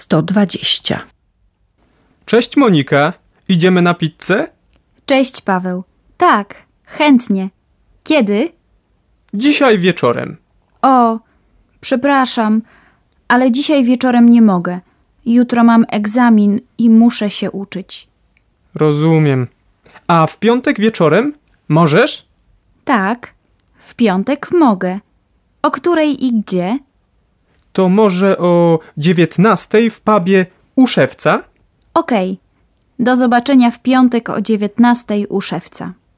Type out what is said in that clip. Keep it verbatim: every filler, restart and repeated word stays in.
sto dwadzieścia. Cześć Monika, idziemy na pizzę? Cześć Paweł. Tak, chętnie. Kiedy? Dzisiaj wieczorem. O, przepraszam, ale dzisiaj wieczorem nie mogę. Jutro mam egzamin i muszę się uczyć. Rozumiem. A w piątek wieczorem możesz? Tak, w piątek mogę. O której i gdzie? To może o dziewiętnastej w pubie u Szewca? Okej. Do zobaczenia w piątek o dziewiętnastej u Szewca.